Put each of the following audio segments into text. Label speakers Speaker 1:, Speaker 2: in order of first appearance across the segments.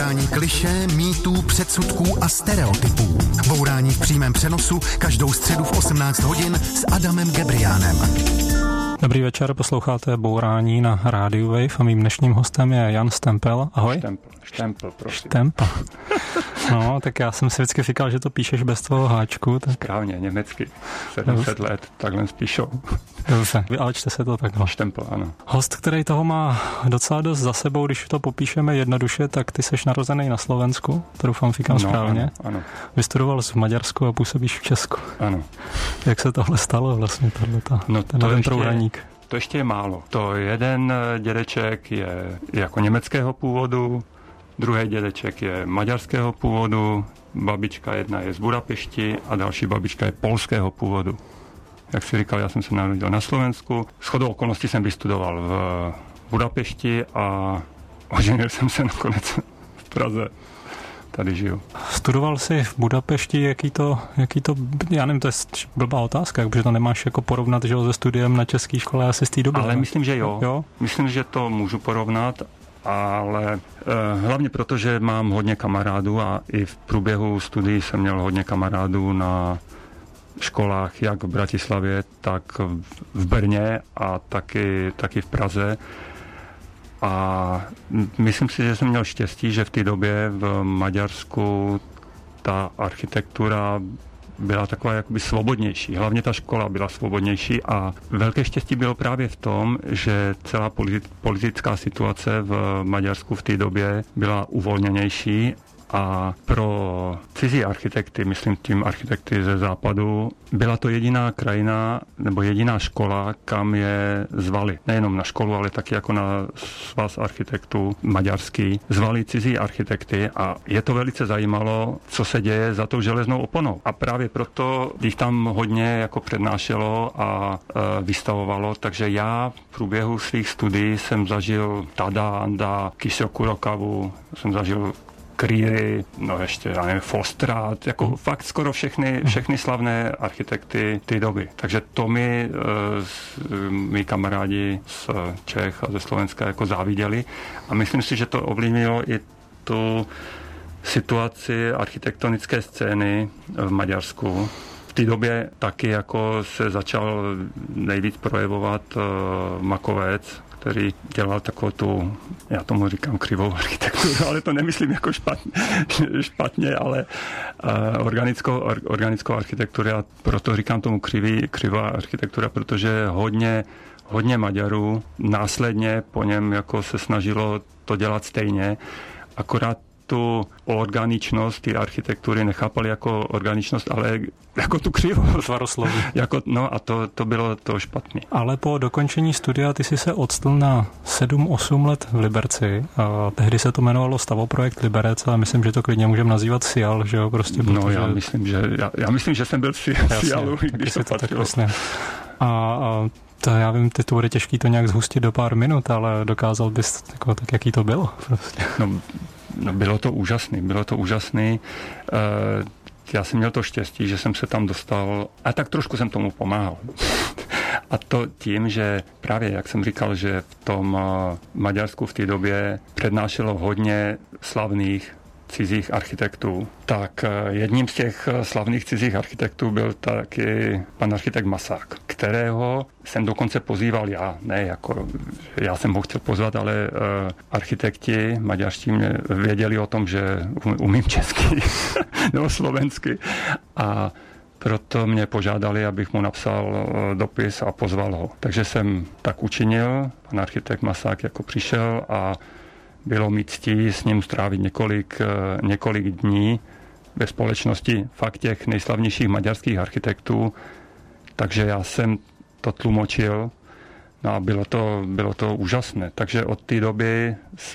Speaker 1: Bourání klišé, mýtů, předsudků a stereotypů. Bourání v přímém přenosu každou středu v 18 hodin s Adamem Gebriánem.
Speaker 2: Dobrý večer, posloucháte Bourání na rádiu Wave a mým dnešním hostem je Jan Štempel. Ahoj.
Speaker 3: Štempel, prosím.
Speaker 2: Štempel. No, tak já jsem si vždycky říkal, že to píšeš bez toho háčku. Tak...
Speaker 3: Správně, německy. 700 let, takhle spíšou.
Speaker 2: Dobře, ale čte se to takhle.
Speaker 3: Štempel, ano.
Speaker 2: Host, který toho má docela dost za sebou, když to popíšeme jednoduše, tak ty seš narozený na Slovensku, to doufám říkám správně.
Speaker 3: Ano.
Speaker 2: Vystudoval jsi v Maďarsku a působíš v Česku.
Speaker 3: Ano.
Speaker 2: Jak se tohle stalo vlastně, ten průhraník?
Speaker 3: To ještě je málo. To jeden dědeček je jako německého původu, druhý dědeček je maďarského původu, babička jedna je z Budapešti a další babička je polského původu. Jak si říkal, já jsem se narodil na Slovensku. Shodou okolností jsem vystudoval v Budapešti a oženil jsem se nakonec v Praze. Tady žiju.
Speaker 2: Studoval jsi v Budapešti, jaký to, já nevím, to je blbá otázka, protože to nemáš jako porovnat, že se studiem na české škole asi z té doby.
Speaker 3: Ale myslím, že jo. Myslím, že to můžu porovnat, ale hlavně proto, že mám hodně kamarádů a i v průběhu studií jsem měl hodně kamarádů na školách, jak v Bratislavě, tak v Brně a taky v Praze. A myslím si, že jsem měl štěstí, že v té době v Maďarsku ta architektura byla taková jakoby svobodnější. Hlavně ta škola byla svobodnější a velké štěstí bylo právě v tom, že celá politická situace v Maďarsku v té době byla uvolněnější a pro cizí architekty, myslím tím architekty ze západu, byla to jediná krajina nebo jediná škola, kam je zvali. Nejenom na školu, ale taky jako na svaz architektů maďarský. Zvali cizí architekty a je to velice zajímalo, co se děje za tou železnou oponou. A právě proto jich tam hodně jako přednášelo a vystavovalo, takže já v průběhu svých studií jsem zažil Tada, Anda, Kisokurokavu, jsem zažil Creary, ještě, já nevím, Fostrát, jako fakt skoro všechny slavné architekty té doby. Takže to mi mý kamarádi z Čech a ze Slovenska jako záviděli a myslím si, že to ovlivnilo i tu situaci architektonické scény v Maďarsku. V té době taky jako se začal nejvíc projevovat Makovec, který dělal takovou tu, já tomu říkám křivou architekturu, ale to nemyslím jako špatně, ale organickou architekturu a proto říkám tomu křivá architektura, protože hodně Maďarů následně po něm jako se snažilo to dělat stejně, akorát tu organičnost té architektury nechápali jako organičnost, ale jako tu křivou.
Speaker 2: Tvarosloví.
Speaker 3: A to bylo to špatný.
Speaker 2: Ale po dokončení studia ty jsi se odstl na 7-8 let v Liberci. A tehdy se to jmenovalo Stavoprojekt Liberec, ale myslím, že to klidně můžeme nazývat SIAL, že jo? Prostě,
Speaker 3: protože... já myslím, že jsem byl v SIALu, když to patřilo.
Speaker 2: A to já vím, to bude těžký to nějak zhustit do pár minut, ale dokázal bys, jako, tak jaký to bylo? Prostě.
Speaker 3: No bylo to úžasný. Já jsem měl to štěstí, že jsem se tam dostal a tak trošku jsem tomu pomáhal. A to tím, že právě, jak jsem říkal, že v tom Maďarsku v té době přednášelo hodně slavných cizích architektů, tak jedním z těch slavných cizích architektů byl taky pan architekt Masák, kterého jsem dokonce pozýval já. Ne, jako já jsem ho chtěl pozvat, ale architekti maďarští mě věděli o tom, že umím česky nebo slovensky a proto mě požádali, abych mu napsal dopis a pozval ho. Takže jsem tak učinil, pan architekt Masák jako přišel a bylo mi ctí s ním strávit několik dní ve společnosti fakt těch nejslavnějších maďarských architektů, takže já jsem to tlumočil a bylo to úžasné. Takže od té doby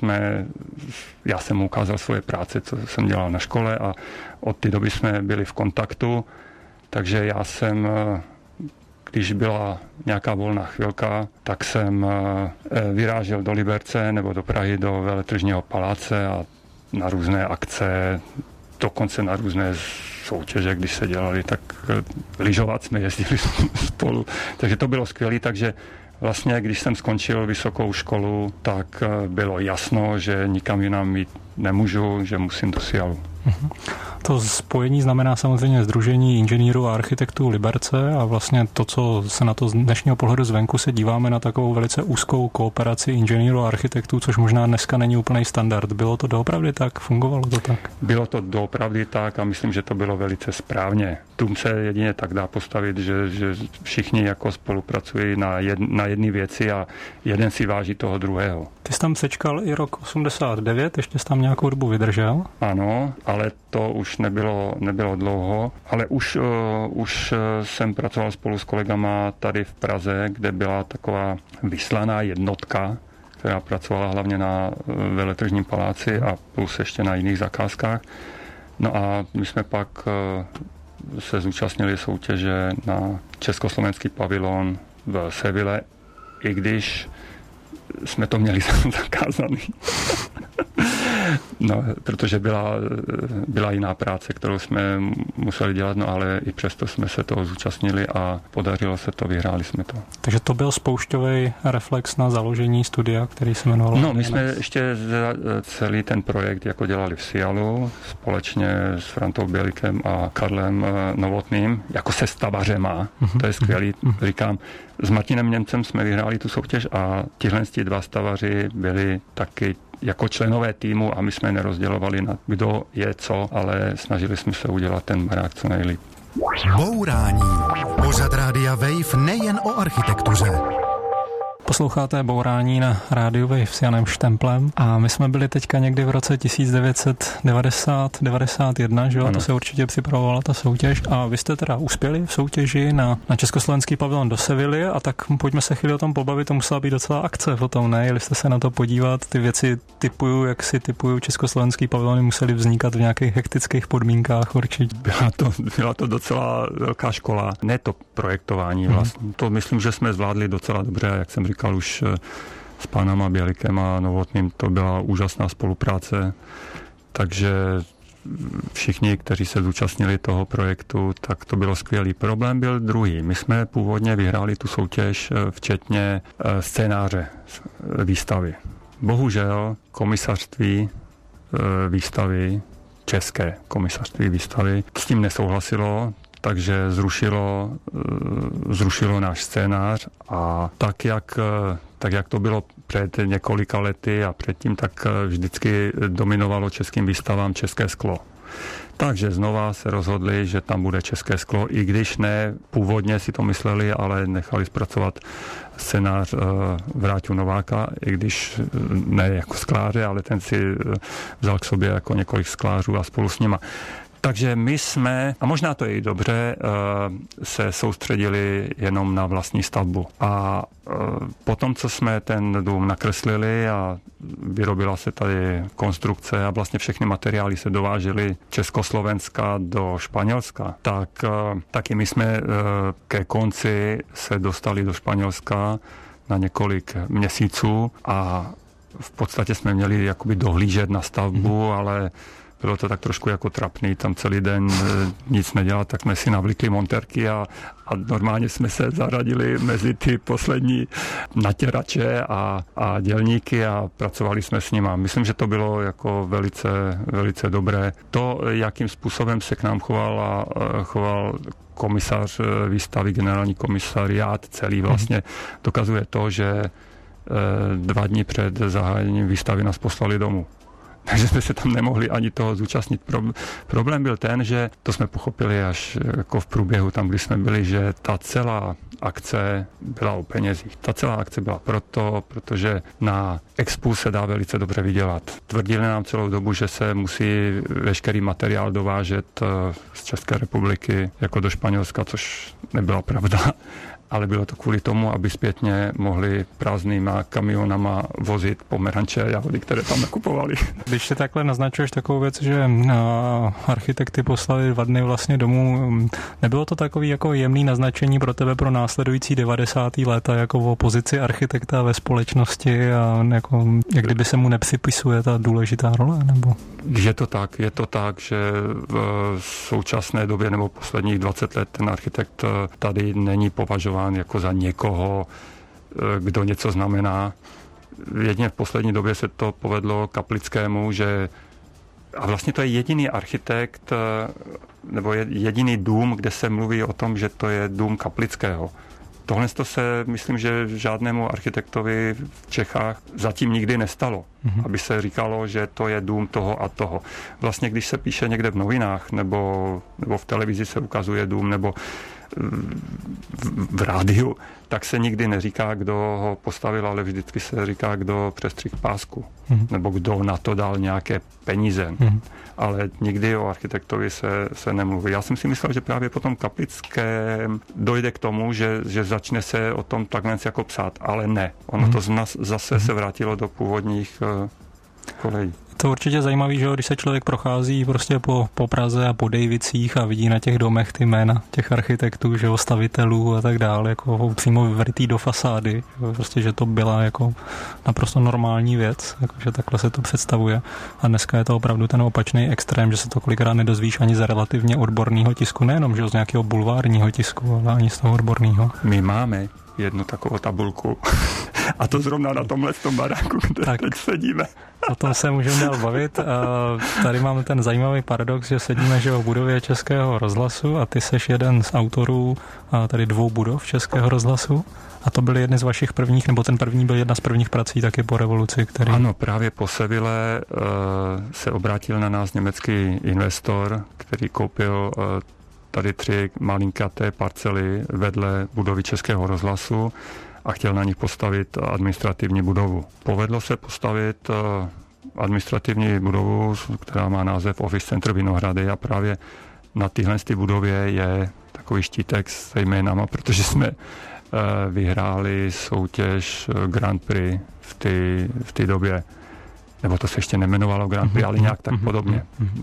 Speaker 3: já jsem mu ukázal svoje práce, co jsem dělal na škole a od té doby jsme byli v kontaktu, takže já jsem, když byla nějaká volná chvilka, tak jsem vyrážel do Liberce nebo do Prahy do Veletržního paláce a na různé akce, dokonce na různé soutěže, když se dělali, tak lyžovat jsme jezdili spolu. Takže to bylo skvělé, takže vlastně, když jsem skončil vysokou školu, tak bylo jasno, že nikam jinam jít nemůžu, že musím do SIALu.
Speaker 2: To spojení znamená samozřejmě Sdružení inženýrů a architektů Liberce a vlastně to, co se na to z dnešního pohledu zvenku se díváme na takovou velice úzkou kooperaci inženýrů a architektů, což možná dneska není úplný standard. Bylo to doopravdy tak? Fungovalo to tak?
Speaker 3: Bylo to doopravdy tak a myslím, že to bylo velice správně. Dům se jedině tak dá postavit, že všichni jako spolupracují na jedné věci a jeden si váží toho druhého.
Speaker 2: Ty jsi tam sečkal i rok 89, ještě jsi tam nějakou dobu vydržel?
Speaker 3: Ano, ale to už nebylo dlouho, ale už jsem pracoval spolu s kolegama tady v Praze, kde byla taková vyslaná jednotka, která pracovala hlavně na Veletržním paláci a plus ještě na jiných zakázkách. No a my jsme pak se zúčastnili soutěže na československý pavilon v Seville, i když jsme to měli zakázaný. No, protože byla jiná práce, kterou jsme museli dělat, no ale i přesto jsme se toho zúčastnili a podařilo se to, vyhráli jsme to.
Speaker 2: Takže to byl spoušťový reflex na založení studia, který se jmenoval?
Speaker 3: No, my jsme ještě celý ten projekt jako dělali v SIALu společně s Frantou Bělikem a Karlem Novotným, jako se stavařema, to je skvělý, říkám. S Martinem Němcem jsme vyhráli tu soutěž a tihle dva stavaři byli taky jako členové týmu a my jsme nerozdělovali na kdo je co, ale snažili jsme se udělat ten barák co nejlíp.
Speaker 1: Bourání. Pořad Rádia Wave nejen o architektuře.
Speaker 2: Posloucháte Bourání na rádiu Wave s Janem Štemplem a my jsme byli teďka někdy v roce 1990-91, že jo? To se určitě připravovala ta soutěž a vy jste teda uspěli v soutěži na československý pavilon do Sevilly a tak pojďme se chvíli o tom pobavit, to musela být docela akce o tom, ne? Jeli jste se na to podívat, ty věci jak si typuju československý pavilony musely vznikat v nějakých hektických podmínkách určitě.
Speaker 3: Byla to docela velká škola, ne to projektování vlastně, to myslím, že jsme zvládli docela dobře, jak jsem říkal už s pánama Bělikem a Novotným, to byla úžasná spolupráce, takže všichni, kteří se zúčastnili toho projektu, tak to bylo skvělý. Problém byl druhý. My jsme původně vyhráli tu soutěž, včetně scénáře výstavy. Bohužel komisařství výstavy, české komisařství výstavy, s tím nesouhlasilo, takže zrušilo náš scénář a tak jak to bylo před několika lety a předtím, tak vždycky dominovalo českým výstavám české sklo. Takže znova se rozhodli, že tam bude české sklo, i když ne původně si to mysleli, ale nechali zpracovat scénář Vráťu Nováka, i když ne jako skláře, ale ten si vzal k sobě jako několik sklářů a spolu s nima. Takže my jsme, a možná to je i dobře, se soustředili jenom na vlastní stavbu. A potom, co jsme ten dům nakreslili a vyrobila se tady konstrukce a vlastně všechny materiály se dovážely Československa do Španělska, tak taky my jsme ke konci se dostali do Španělska na několik měsíců a v podstatě jsme měli jakoby dohlížet na stavbu, ale bylo to tak trošku jako trapný, tam celý den nic nedělat, tak jsme si navlíkli montérky a normálně jsme se zaradili mezi ty poslední natěrače a dělníky a pracovali jsme s nima. Myslím, že to bylo jako velice, velice dobré. To, jakým způsobem se k nám choval komisař výstavy, generální komisariát celý vlastně, dokazuje to, že 2 dny před zahájením výstavy nás poslali domů. Takže jsme se tam nemohli ani toho zúčastnit. Problém byl ten, že to jsme pochopili až jako v průběhu tam, kdy jsme byli, že ta celá akce byla o penězích. Ta celá akce byla protože na expu se dá velice dobře vydělat. Tvrdili nám celou dobu, že se musí veškerý materiál dovážet z České republiky jako do Španělska, což nebyla pravda. Ale bylo to kvůli tomu, aby zpětně mohli prázdnýma kamionama vozit pomeranče a jahody, které tam nakupovali.
Speaker 2: Když si takhle naznačuješ takovou věc, že architekty poslali 2 dny vlastně domů, nebylo to takový jako jemný naznačení pro tebe pro následující 90. léta jako o pozici architekta ve společnosti a jako, jak kdyby se mu nepřipisuje ta důležitá role? Nebo?
Speaker 3: Je to tak, že v současné době nebo posledních 20 let ten architekt tady není považován jako za někoho, kdo něco znamená. Jedině v poslední době se to povedlo Kaplickému, že a vlastně to je jediný architekt nebo jediný dům, kde se mluví o tom, že to je dům Kaplického. Tohle to se, myslím, že žádnému architektovi v Čechách zatím nikdy nestalo, aby se říkalo, že to je dům toho a toho. Vlastně, když se píše někde v novinách nebo v televizi se ukazuje dům nebo v rádiu, tak se nikdy neříká, kdo ho postavil, ale vždycky se říká, kdo přestřihl pásku, nebo kdo na to dal nějaké peníze. Ale nikdy o architektovi se nemluví. Já jsem si myslel, že právě potom Kaplickém dojde k tomu, že začne se o tom takhle jako psát, ale ne. Ono to zase se vrátilo do původních kolejí.
Speaker 2: To určitě zajímavý, že když se člověk prochází prostě po Praze a po Dejvicích a vidí na těch domech ty jména těch architektů, že stavitelů a tak dále, jako přímo vyvrytý do fasády, prostě, že to byla jako naprosto normální věc, jako, že takhle se to představuje. A dneska je to opravdu ten opačný extrém, že se to kolikrát nedozvíš ani z relativně odborného tisku, nejenom že z nějakého bulvárního tisku, ale ani z toho odborného.
Speaker 3: My máme jednu takovou tabulku. A to zrovna na tomhle baráku, kde teď sedíme.
Speaker 2: O tom se můžeme dál bavit. Tady máme ten zajímavý paradox, že sedíme v budově Českého rozhlasu a ty seš jeden z autorů tady 2 budov Českého rozhlasu. A to byly jedny z vašich prvních, nebo ten první byl jedna z prvních prací taky po revoluci, který...
Speaker 3: Ano, právě po Seville se obrátil na nás německý investor, který koupil tady 3 malinkaté parcely vedle budovy Českého rozhlasu a chtěl na nich postavit administrativní budovu. Povedlo se postavit administrativní budovu, která má název Office Center Vinohrady a právě na téhle budově je takový štítek s jménama, protože jsme vyhráli soutěž Grand Prix v té době. Nebo to se ještě nemenovalo Grand Prix, ale nějak tak podobně.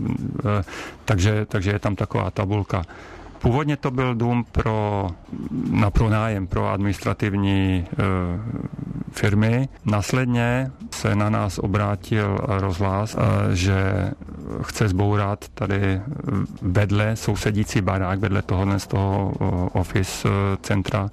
Speaker 3: Takže je tam taková tabulka. Původně to byl dům na pronájem pro administrativní firmy. Následně se na nás obrátil rozhlas, že chce zbourat tady vedle sousedící barák, vedle tohohle z toho office centra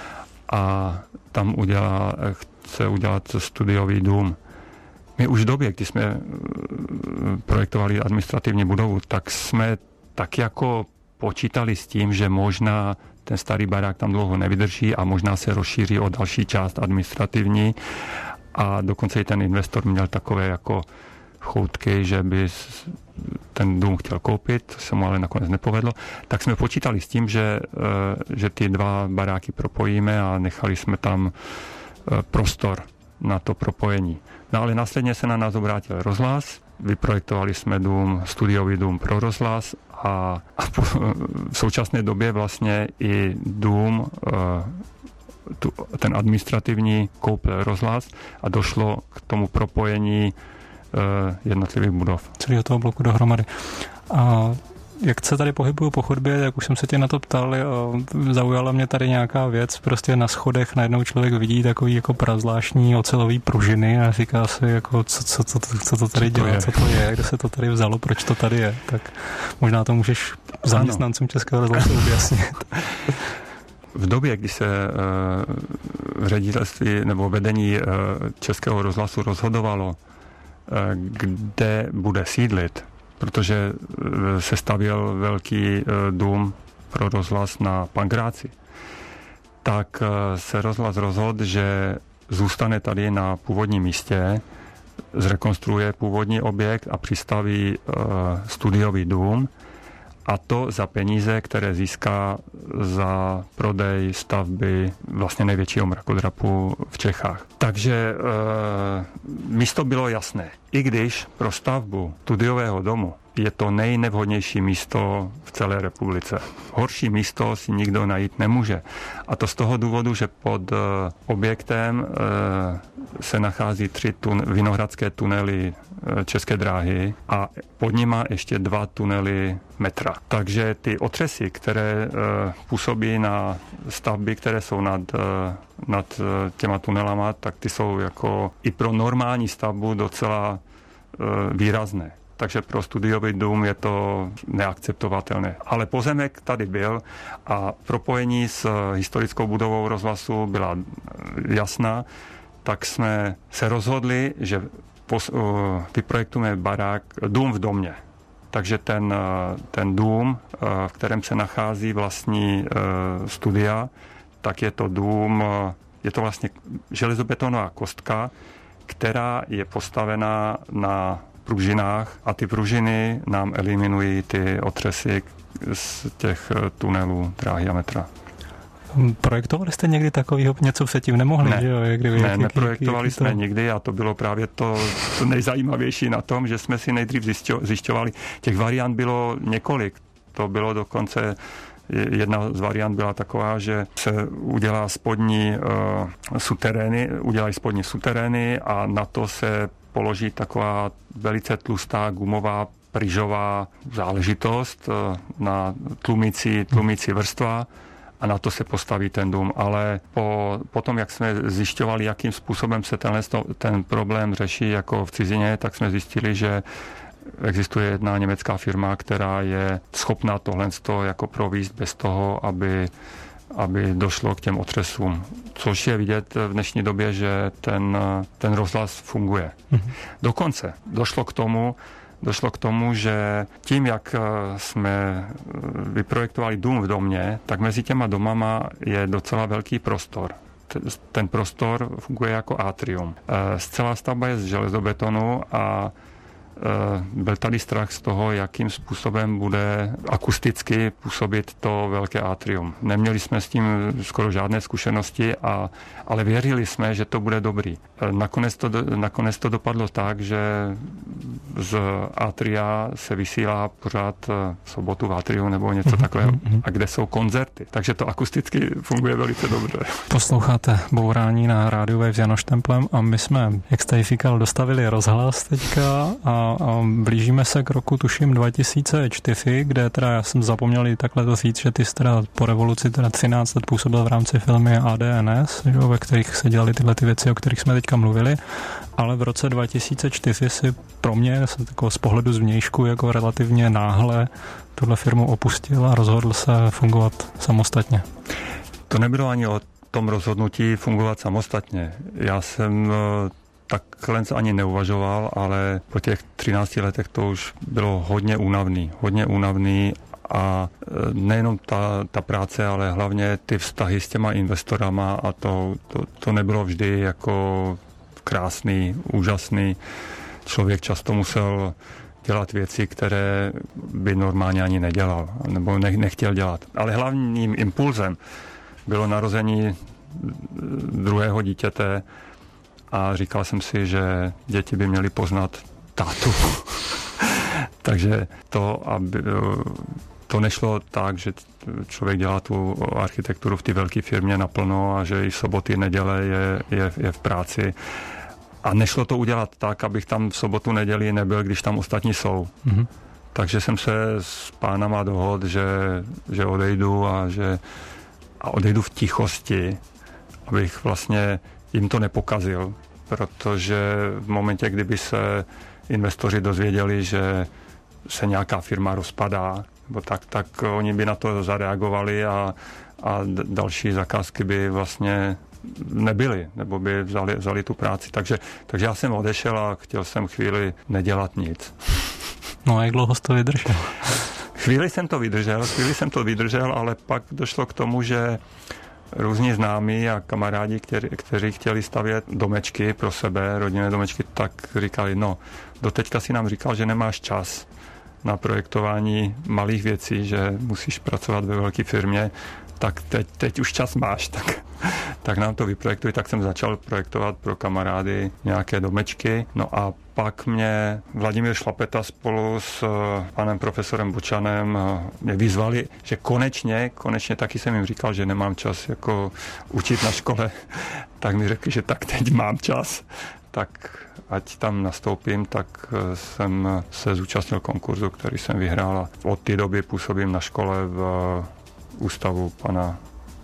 Speaker 3: a tam chce udělat studiový dům. My už v době, kdy jsme projektovali administrativní budovu, tak jsme tak jako počítali s tím, že možná ten starý barák tam dlouho nevydrží a možná se rozšíří o další část administrativní a dokonce i ten investor měl takové jako choutky, že by ten dům chtěl koupit, se mu ale nakonec nepovedlo, tak jsme počítali s tím, že ty 2 baráky propojíme a nechali jsme tam prostor na to propojení. No ale následně se na nás obrátil rozhlas, vyprojektovali jsme studiový dům pro rozhlas a v současné době vlastně i dům, ten administrativní koupil rozhlas a došlo k tomu propojení jednotlivých budov.
Speaker 2: Celého toho bloku dohromady. A jak se tady pohybuju po chodbě, jak už jsem se tě na to ptal, zaujala mě tady nějaká věc, prostě na schodech najednou člověk vidí takový jako prazvláštní ocelový pružiny a říká si, jako, co to tady dělá, co to je, kde se to tady vzalo, proč to tady je. Tak možná to můžeš zaměstnancům Českého rozhlasu objasnit.
Speaker 3: V době, kdy se ředitelství nebo vedení Českého rozhlasu rozhodovalo, kde bude sídlit, protože se stavěl velký dům pro rozhlas na Pankráci, tak se rozhlas rozhodl, že zůstane tady na původním místě, zrekonstruuje původní objekt a přistaví studiový dům, a to za peníze, které získá za prodej stavby vlastně největšího mrakodrapu v Čechách. Takže místo bylo jasné. I když pro stavbu studiového domu je to nejnevhodnější místo v celé republice. Horší místo si nikdo najít nemůže. A to z toho důvodu, že pod objektem se nachází 3 vinohradské tunely České dráhy a pod nima ještě 2 tunely metra. Takže ty otřesy, které působí na stavby, které jsou nad těma tunelama, tak ty jsou jako i pro normální stavbu docela výrazné. takže pro studiový dům je to neakceptovatelné. Ale pozemek tady byl a propojení s historickou budovou rozhlasu byla jasná, tak jsme se rozhodli, že vyprojektujeme dům v domě. Takže ten dům, v kterém se nachází vlastní studia, tak je to dům, je to vlastně železobetonová kostka, která je postavená na pružinách a ty pružiny nám eliminují ty otřesy z těch tunelů dráhy a metra.
Speaker 2: Projektovali jste někdy takového něco předtím nemohli?
Speaker 3: Ne,
Speaker 2: že jo?
Speaker 3: Neprojektovali jsme nikdy a to bylo právě to nejzajímavější na tom, že jsme si nejdřív zjišťovali. Těch variant bylo několik. To bylo dokonce, jedna z variant byla taková, že se udělají spodní suterény a na to se položí taková velice tlustá gumová pryžová záležitost na tlumící vrstva a na to se postaví ten dům. Ale potom, jak jsme zjišťovali, jakým způsobem se ten problém řeší jako v cizině, tak jsme zjistili, že existuje jedna německá firma, která je schopná tohle jako províst bez toho, aby došlo k těm otřesům. Což je vidět v dnešní době, že ten rozhlas funguje. Dokonce došlo k tomu, že tím, jak jsme vyprojektovali dům v domě, tak mezi těma domama je docela velký prostor. Ten prostor funguje jako atrium. Celá stavba je z železobetonu a byl tady strach z toho, jakým způsobem bude akusticky působit to velké atrium. Neměli jsme s tím skoro žádné zkušenosti, ale věřili jsme, že to bude dobrý. Nakonec to dopadlo tak, že z atria se vysílá pořád v sobotu v atriu nebo něco takového, a kde jsou koncerty. Takže to akusticky funguje velice dobře.
Speaker 2: Posloucháte Bourání na rádiu Wave s Janoš Templem a my jsme, jak jste říkal, dostavili rozhlas teďka a blížíme se k roku, tuším, 2004, kde teda já jsem zapomněl i takhle to říct, že ty jsi teda po revoluci teda 13 let působil v rámci filmy ADNS, že, ve kterých se dělaly tyhle ty věci, o kterých jsme teďka mluvili, ale v roce 2004 si pro mě z pohledu zvnějšku jako relativně náhle tuhle firmu opustil a rozhodl se fungovat samostatně.
Speaker 3: To nebylo ani o tom rozhodnutí fungovat samostatně. Já jsem takhle ani neuvažoval, ale po těch 13 letech to už bylo hodně únavný a nejenom ta práce, ale hlavně ty vztahy s těma investorama a to nebylo vždy jako krásný, úžasný. Člověk často musel dělat věci, které by normálně ani nedělal, nebo nechtěl dělat. Ale hlavním impulzem bylo narození druhého dítěte a říkal jsem si, že děti by měly poznat tátu. Takže to nešlo tak, že člověk dělá tu architekturu v té velké firmě naplno a že i soboty, neděle je v práci. A nešlo to udělat tak, abych tam v sobotu, neděli nebyl, když tam ostatní jsou. Takže jsem se s pánama dohodl, že odejdu a odejdu v tichosti, abych vlastně jim to nepokazil, protože v momentě, kdyby se investoři dozvěděli, že se nějaká firma rozpadá, tak oni by na to zareagovali a další zakázky by vlastně nebyly, nebo by vzali tu práci. Takže já jsem odešel a chtěl jsem chvíli nedělat nic.
Speaker 2: No a jak dlouho jsi to vydržel?
Speaker 3: Chvíli jsem to vydržel, ale pak došlo k tomu, že různí známí a kamarádi, kteří chtěli stavět domečky pro sebe, rodinné domečky, tak říkali, no, doteďka si nám říkal, že nemáš čas na projektování malých věcí, že musíš pracovat ve velké firmě, tak teď už čas máš, tak nám to vyprojektuj. Tak jsem začal projektovat pro kamarády nějaké domečky. No a pak mě Vladimír Šlapeta spolu s panem profesorem Bočanem mě vyzvali, že konečně, taky jsem jim říkal, že nemám čas jako učit na škole, tak mi řekli, že tak teď mám čas, tak ať tam nastoupím, tak jsem se zúčastnil konkurzu, který jsem vyhrál a od té doby působím na škole v ústavu pana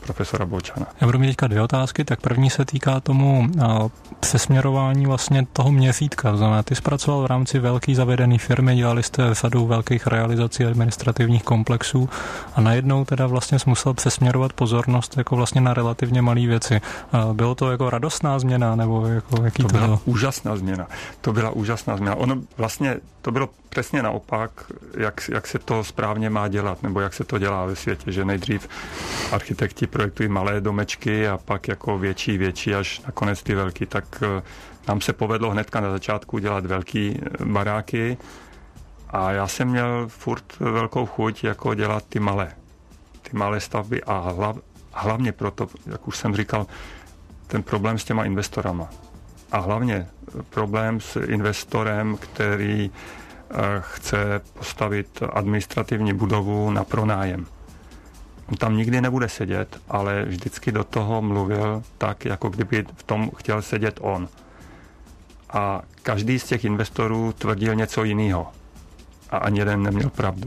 Speaker 3: profesora Bočana.
Speaker 2: Já budu mít teďka 2 otázky, tak první se týká tomu přesměrování vlastně toho měřítka. To znamená, ty zpracoval v rámci velké zavedené firmy, dělali jste sadu velkých realizací administrativních komplexů a najednou teda vlastně musel přesměrovat pozornost jako vlastně na relativně malé věci. Bylo to jako radostná změna, nebo jako jaký to bylo?
Speaker 3: To byla úžasná změna. Ono vlastně to bylo přesně naopak, jak se to správně má dělat, nebo jak se to dělá ve světě, že nejdřív architekti projektují malé domečky a pak jako větší, až nakonec ty velký. Tak nám se povedlo hnedka na začátku dělat velký baráky a já jsem měl furt velkou chuť jako dělat ty malé stavby a hlavně proto, jak už jsem říkal, ten problém s těma investorama. A hlavně problém s investorem, který chce postavit administrativní budovu na pronájem. On tam nikdy nebude sedět, ale vždycky do toho mluvil tak, jako kdyby v tom chtěl sedět on. A každý z těch investorů tvrdil něco jiného. A ani jeden neměl pravdu.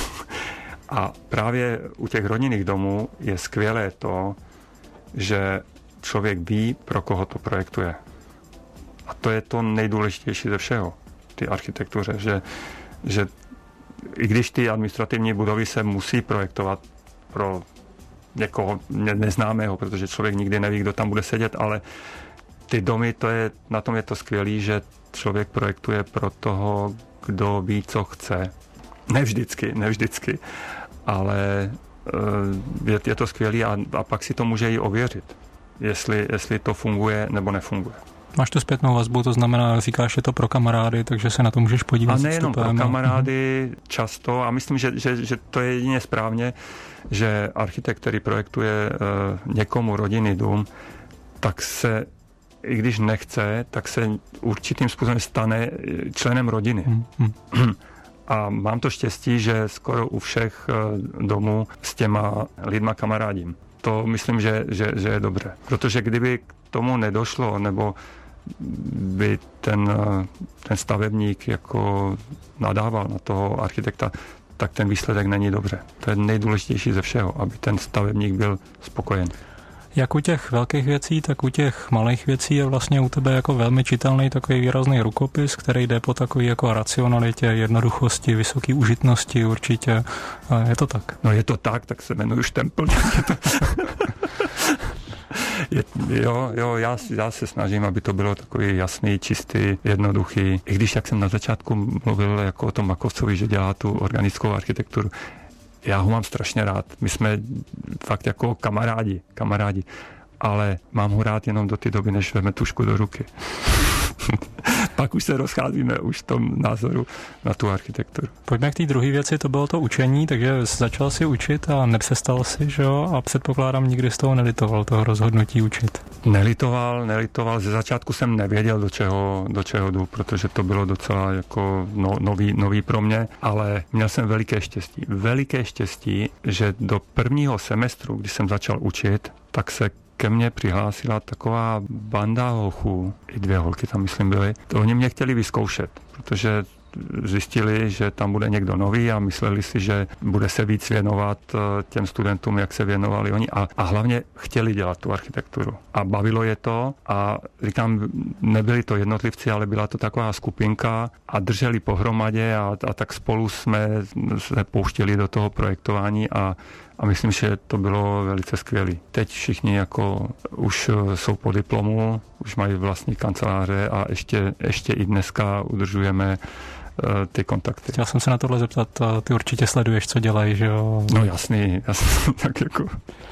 Speaker 3: A právě u těch rodinných domů je skvělé to, že člověk ví, pro koho to projektuje. A to je to nejdůležitější ze všeho, ty architektuře, že i když ty administrativní budovy se musí projektovat pro někoho neznámého, protože člověk nikdy neví, kdo tam bude sedět, ale ty domy, na tom je to skvělý, že člověk projektuje pro toho, kdo ví, co chce. Ne vždycky, ale je to skvělý a pak si to může i ověřit, jestli to funguje nebo nefunguje.
Speaker 2: Máš tu zpětnou vazbu, to znamená, říkáš, že to pro kamarády, takže se na to můžeš podívat.
Speaker 3: A nejenom pro kamarády často, a myslím, že to je jedině správně, že architekt, který projektuje někomu rodinný dům, tak se, i když nechce, tak se určitým způsobem stane členem rodiny. A mám to štěstí, že skoro u všech domů s těma lidma kamarádím. To myslím, že je dobré. Protože kdyby k tomu nedošlo, nebo by ten stavebník jako nadával na toho architekta, tak ten výsledek není dobře. To je nejdůležitější ze všeho, aby ten stavebník byl spokojen.
Speaker 2: Jak u těch velkých věcí, tak u těch malých věcí je vlastně u tebe jako velmi čitelný takový výrazný rukopis, který jde po takový jako racionalitě, jednoduchosti, vysoké užitnosti určitě. Je to tak?
Speaker 3: No je to tak se jmenuji Štempl. Já se snažím, aby to bylo takový jasný, čistý, jednoduchý. I když, jak jsem na začátku mluvil jako o tom Makovcovi, že dělá tu organickou architekturu, já ho mám strašně rád. My jsme fakt jako kamarádi, ale mám ho rád jenom do té doby, než vezme tušku do ruky. Pak už se rozcházíme už v tom názoru na tu architekturu.
Speaker 2: Pojďme k té druhé věci, to bylo to učení, takže začal si učit a nepřestal si, že jo? A předpokládám, nikdy z toho nelitoval, toho rozhodnutí učit. Nelitoval.
Speaker 3: Ze začátku jsem nevěděl, do čeho jdu, protože to bylo docela jako nový pro mě, ale měl jsem veliké štěstí, že do prvního semestru, když jsem začal učit, tak se ke mně přihlásila taková banda holků, i 2 holky tam myslím byly. To oni mě chtěli vyzkoušet, protože zjistili, že tam bude někdo nový a mysleli si, že bude se víc věnovat těm studentům, jak se věnovali oni a hlavně chtěli dělat tu architekturu. A bavilo je to a říkám, nebyli to jednotlivci, ale byla to taková skupinka a drželi pohromadě a tak spolu jsme se pouštěli do toho projektování a myslím, že to bylo velice skvělé. Teď všichni jako už jsou po diplomu, už mají vlastní kanceláře a ještě i dneska udržujeme ty kontakty.
Speaker 2: Chtěl jsem se na tohle zeptat, ty určitě sleduješ, co dělají, že jo?
Speaker 3: No jasný, tak jako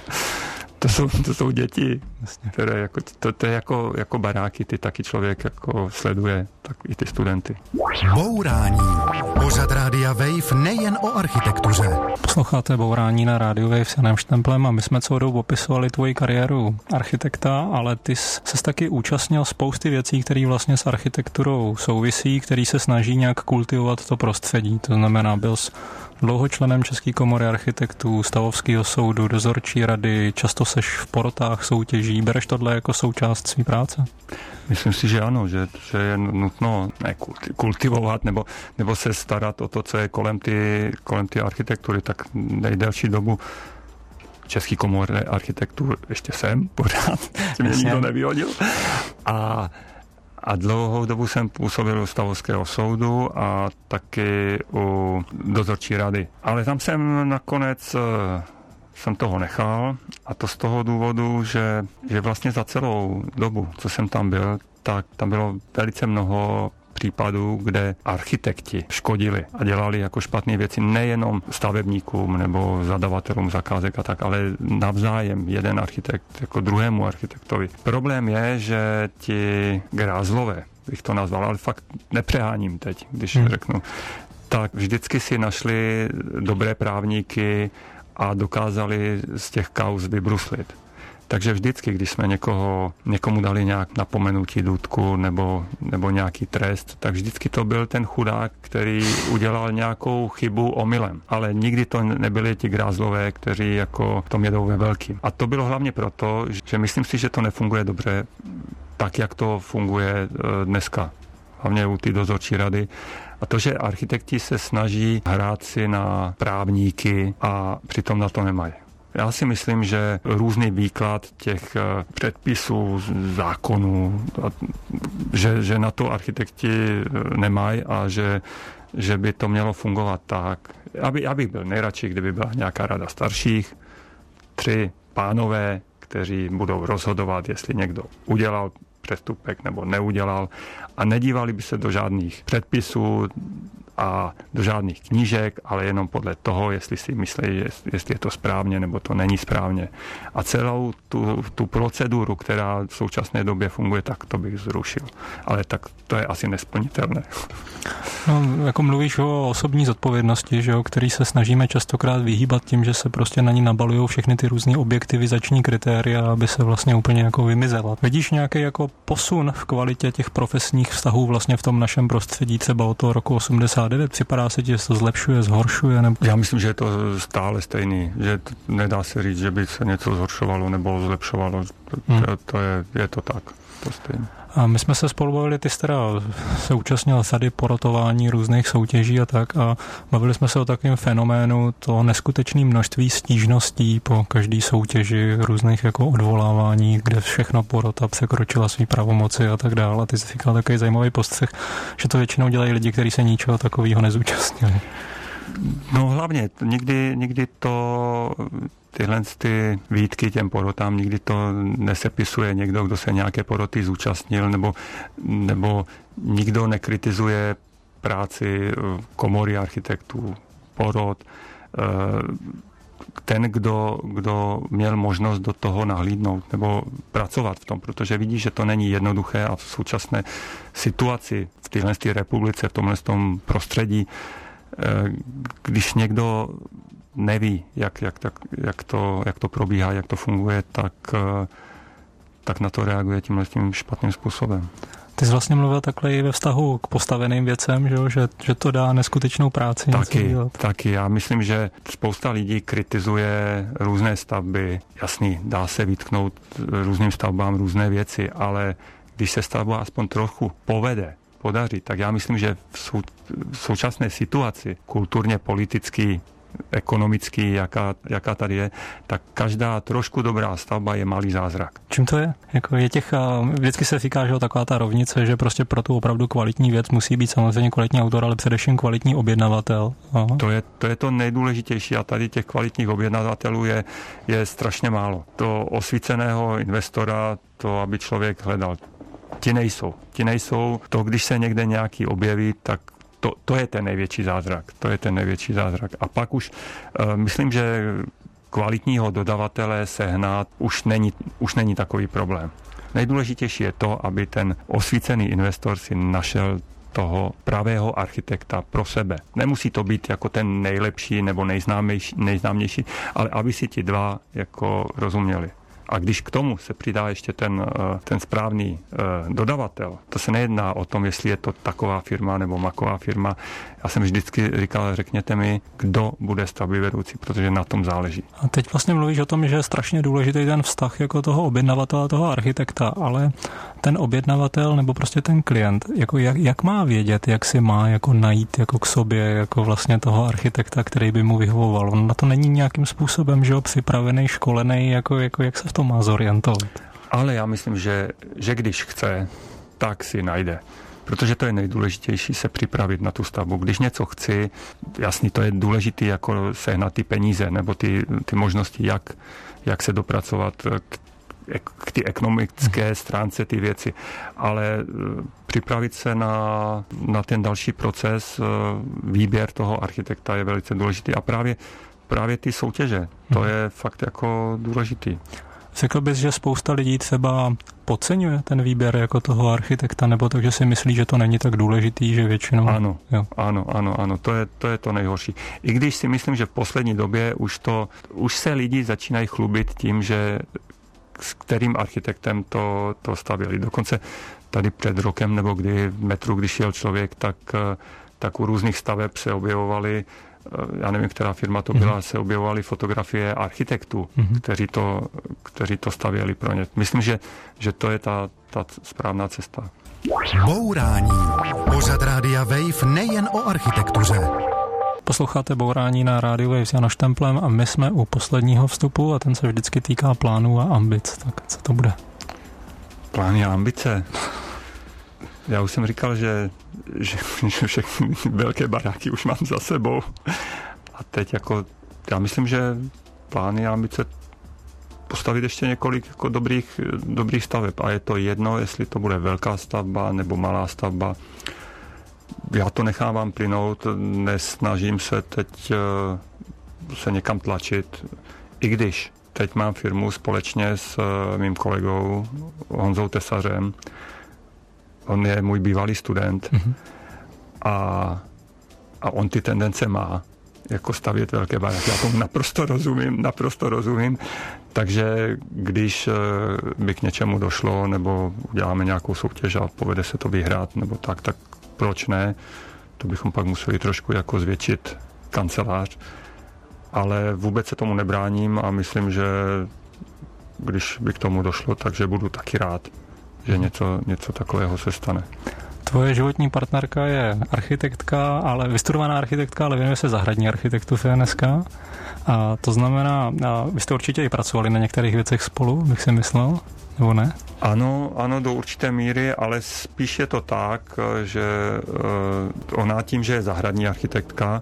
Speaker 3: to jsou děti, které jako, to je jako baráky, ty taky člověk jako sleduje, tak i ty studenty.
Speaker 1: Bourání. Pořad Rádia Wave nejen o architektuře.
Speaker 2: Posloucháte Bourání na Rádiu Wave s Janem Štemplem a my jsme celou dobu popisovali tvoji kariéru architekta, ale ty ses taky účastnil spousty věcí, které vlastně s architekturou souvisí, který se snaží nějak kultivovat to prostředí. To znamená, byl jsi dlouho členem České komory architektů, Stavovského soudu, dozorčí rady, často seš v porotách soutěží. Bereš tohle jako součást své práce?
Speaker 3: Myslím si, že ano, že je nutno kultivovat nebo se starat o to, co je kolem ty architektury, tak nejdelší dobu Český komoře architektů ještě jsem pořád, že mě nikdo nevyhodil. A dlouhou dobu jsem působil u Stavovského soudu a taky u dozorčí rady. Ale tam jsem nakonec jsem toho nechal, a to z toho důvodu, že vlastně za celou dobu, co jsem tam byl, tak tam bylo velice mnoho případů, kde architekti škodili a dělali jako špatné věci nejenom stavebníkům nebo zadavatelům zakázek a tak, ale navzájem jeden architekt jako druhému architektovi. Problém je, že ti grázlové, bych to nazval, ale fakt nepřeháním teď, když řeknu, tak vždycky si našli dobré právníky a dokázali z těch kauz vybruslit. Takže vždycky, když jsme někomu dali nějak napomenutí důtku nebo nějaký trest, tak vždycky to byl ten chudák, který udělal nějakou chybu omylem. Ale nikdy to nebyli ti grázlové, kteří jako tom jedou ve velkým. A to bylo hlavně proto, že myslím si, že to nefunguje dobře tak, jak to funguje dneska. Hlavně u té dozorčí rady. A to, že architekti se snaží hrát si na právníky a přitom na to nemají. Já si myslím, že různý výklad těch předpisů, zákonů, že na to architekti nemají a že by to mělo fungovat tak. Já bych byl nejradši, kdyby byla nějaká rada starších, 3 pánové, kteří budou rozhodovat, jestli někdo udělal přestupek nebo neudělal, a nedívali by se do žádných předpisů a do žádných knížek, ale jenom podle toho, jestli si myslí, jestli je to správně nebo to není správně. A celou tu proceduru, která v současné době funguje, tak to bych zrušil. Ale tak to je asi nesplnitelné.
Speaker 2: No, jako mluvíš o osobní zodpovědnosti, že jo, který se snažíme častokrát vyhýbat tím, že se prostě na ní nabalují všechny ty různé objektivizační kritéria, aby se vlastně úplně jako vymizela. Vidíš nějaký jako posun v kvalitě těch profesních vztahů vlastně v tom našem prostředí třeba od toho roku 89? Připadá se ti, že se to zlepšuje, zhoršuje? Nebo... Já
Speaker 3: myslím, že je to stále stejný, že nedá se říct, že by se něco zhoršovalo nebo zlepšovalo. Je to tak, to stejné.
Speaker 2: A my jsme se spolu bavili, ty jsi teda se účastnil sady porotování různých soutěží a tak, a bavili jsme se o takovém fenoménu toho neskutečné množství stížností po každé soutěži, různých jako odvolávání, kde všechno porota překročila svý pravomoci a tak dále. A ty jsi říkal takový zajímavý postřeh, že to většinou dělají lidi, kteří se ničeho takového nezúčastnili.
Speaker 3: No hlavně, nikdy to... Tyhle ty výtky těm porotám, nikdy to nesepisuje někdo, kdo se nějaké poroty zúčastnil, nebo nikdo nekritizuje práci komory architektů, porot. Ten, kdo měl možnost do toho nahlídnout nebo pracovat v tom, protože vidí, že to není jednoduché a v současné situaci v téhle republice, v tomhle prostředí, když někdo neví, jak to probíhá, jak to funguje, tak na to reaguje tím špatným způsobem.
Speaker 2: Ty jsi vlastně mluvil takhle i ve vztahu k postaveným věcem, že to dá neskutečnou práci.
Speaker 3: Taky. Já myslím, že spousta lidí kritizuje různé stavby. Jasný, dá se vytknout různým stavbám různé věci, ale když se stavba aspoň trochu podaří, tak já myslím, že v současné situaci kulturně, politicky, ekonomický, jaká tady je, tak každá trošku dobrá stavba je malý zázrak.
Speaker 2: Čím to je? Vždycky se říká, že taková ta rovnice, že prostě pro tu opravdu kvalitní věc musí být samozřejmě kvalitní autor, ale především kvalitní objednavatel. Aha.
Speaker 3: To je to nejdůležitější, a tady těch kvalitních objednavatelů je strašně málo. To osvíceného investora, to, aby člověk hledal, ti nejsou. To, když se někde nějaký objeví, tak to je ten největší zázrak. A pak už myslím, že kvalitního dodavatele sehnat už není takový problém. Nejdůležitější je to, aby ten osvícený investor si našel toho pravého architekta pro sebe. Nemusí to být jako ten nejlepší nebo nejznámější, ale aby si ti dva jako rozuměli. A když k tomu se přidá ještě ten správný dodavatel, to se nejedná o tom, jestli je to taková firma nebo maková firma. Já jsem vždycky říkal, řekněte mi, kdo bude stavbyvedoucí, protože na tom záleží.
Speaker 2: A teď vlastně mluvíš o tom, že je strašně důležitý ten vztah jako toho objednavatele, toho architekta, ale ten objednavatel nebo prostě ten klient, jako jak má vědět, jak si má jako najít jako k sobě jako vlastně toho architekta, který by mu vyhovoval? On na to není nějakým způsobem, že jo, připravený, školený, jako jak se v tom má zorientovat? Ale
Speaker 3: já myslím, že když chce, tak si najde. Protože to je nejdůležitější se připravit na tu stavbu. Když něco chci, jasný, to je důležité jako sehnat ty peníze nebo ty možnosti, jak se dopracovat k ty ekonomické stránce ty věci. Ale připravit se na ten další proces, výběr toho architekta je velice důležitý. A právě ty soutěže, to je fakt jako důležitý.
Speaker 2: Řekl bys, že spousta lidí třeba podceňuje ten výběr jako toho architekta, nebo takže si myslí, že to není tak důležitý, že většinou...
Speaker 3: Ano, to je to nejhorší. I když si myslím, že v poslední době už se lidi začínají chlubit tím, že s kterým architektem to stavěli. Dokonce tady před rokem, nebo kdy v metru, když jel člověk, tak u různých staveb se objevovaly, já nevím, která firma to byla, se objevovaly fotografie architektů, kteří to stavěli pro ně. Myslím, že to je ta správná cesta.
Speaker 1: Bourání. Pořad Rádia Wave nejen o architektuře.
Speaker 2: Posloucháte Bourání na rádiu Wave s Janoš Templem a my jsme u posledního vstupu a ten se vždycky týká plánů a ambic. Tak co to bude?
Speaker 3: Plány a ambice? Já už jsem říkal, že všechny velké baráky už mám za sebou. A teď jako, já myslím, že plány a ambice postavit ještě několik jako dobrých staveb. A je to jedno, jestli to bude velká stavba nebo malá stavba. Já to nechávám plynout, nesnažím se teď se někam tlačit. I když teď mám firmu společně s mým kolegou Honzou Tesařem. On je můj bývalý student a on ty tendence má, jako stavět velké baráky. Já tomu naprosto rozumím. Takže když by k něčemu došlo, nebo uděláme nějakou soutěž a povede se to vyhrát, nebo tak proč ne? To bychom pak museli trošku jako zvětšit kancelář. Ale vůbec se tomu nebráním a myslím, že když by k tomu došlo, takže budu taky rád, že něco takového se stane.
Speaker 2: Tvoje životní partnerka je architektka, ale vystudovaná architektka, ale věnuje se zahradní architektuře dneska. A to znamená, vy jste určitě i pracovali na některých věcech spolu, bych si myslel, nebo ne?
Speaker 3: Ano, do určité míry, ale spíš je to tak, že ona tím, že je zahradní architektka,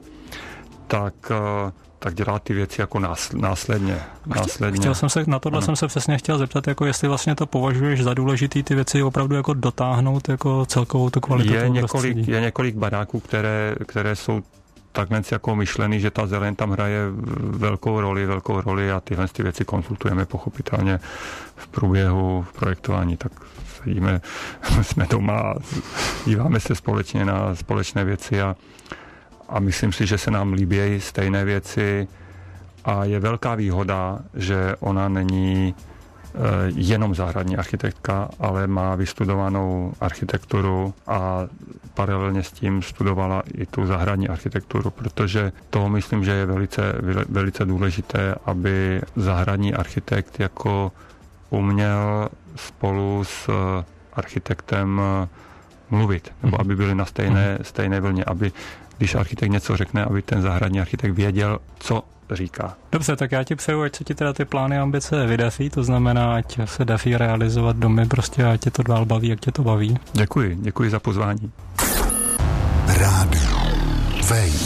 Speaker 3: tak dělá ty věci jako následně.
Speaker 2: Na tohle jsem se přesně chtěl zeptat, jako jestli vlastně to považuješ za důležitý ty věci opravdu jako dotáhnout jako celkovou tu kvalitu toho prostředí.
Speaker 3: Je několik baráků, které jsou takhle jako myšlený, že ta zeleň tam hraje velkou roli a tyhle ty věci konzultujeme pochopitelně v průběhu projektování, tak sedíme, jsme doma, díváme se společně na společné věci a myslím si, že se nám líbí stejné věci a je velká výhoda, že ona není jenom zahradní architektka, ale má vystudovanou architekturu a paralelně s tím studovala i tu zahradní architekturu, protože to myslím, že je velice důležité, aby zahradní architekt jako uměl spolu s architektem mluvit, nebo aby byli na stejné vlně, aby když architekt něco řekne, aby ten zahradní architekt věděl, co říká.
Speaker 2: Dobře, tak já ti přeju, ať se ti teda ty plány a ambice vydaří, to znamená, ať se daří realizovat domy, prostě ať tě to dál baví, jak tě to baví.
Speaker 3: Děkuji za pozvání.
Speaker 1: Rádio Wave.